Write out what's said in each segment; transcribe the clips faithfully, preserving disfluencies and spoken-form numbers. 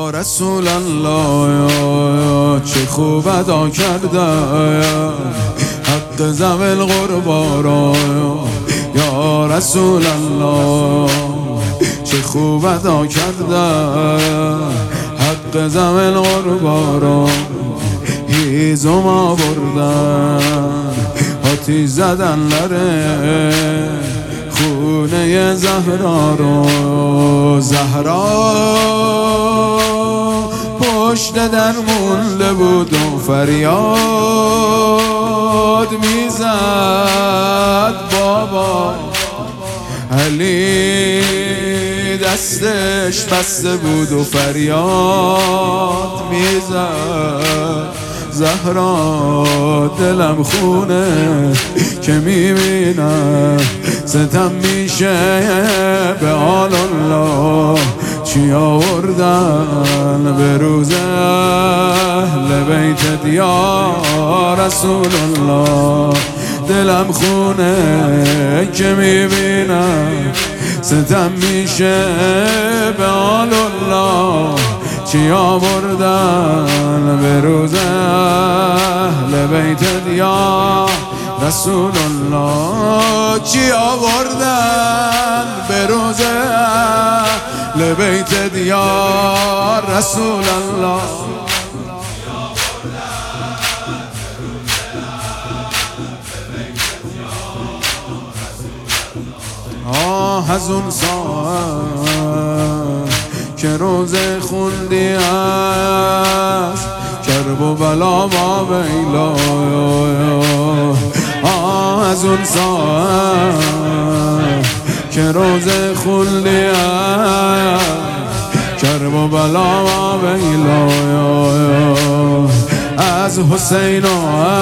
یا رسول الله چه خوب ادا کرده حق ذوی القربا را یا رسول الله چه خوب ادا کرده حق ذوی القربا را هیزم آوردن آتیش زدن لره خونه زهرا رو زهرا پشت در مونده بود و فریاد میزد بابا علی دستش بسته بود و فریاد میزد زهرا دلم خونه که میبینم ستم میشه به آل الله چی آوردن به روز اهل بیت یا رسول الله دلم خونه که میبینم ستم میشه به آل الله چی آوردن به روز اهل بیت یا رسول الله چی آوردن به روز اهل بیت یا رسول الله آه از اون ساعت که روز خوندی است کرب و بلا ما ویلا آه از اون ساعت که روز خوندی است کرب و بلا ما ویلا از حسین و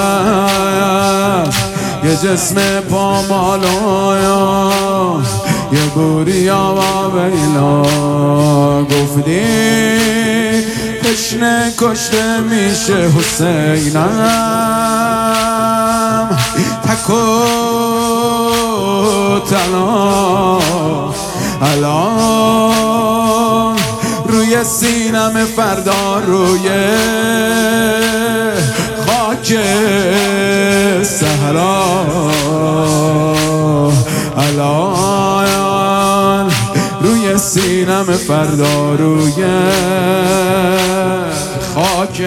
است یه جسم پامالو یه بوریا و ویلا گفتی تشنه کشته میشه حسینم تک و تنها الان روی سینم فردا روی خاک صحرا الان روی سینم فردا روی خاک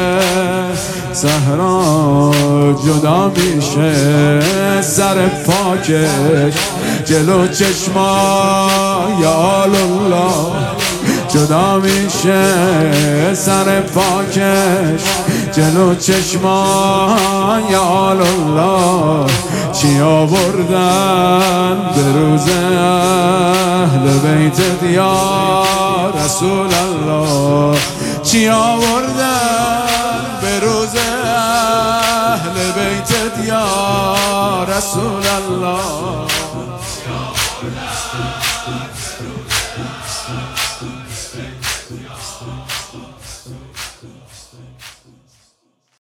صحرا جدا میشه سر پاکش جلو چشمای الله جدا میشه سر پاکش جلو چشمای الله چی آوردن به روز اهل بیت یا رسول الله چی آوردن به روز اهل بیت یا رسول الله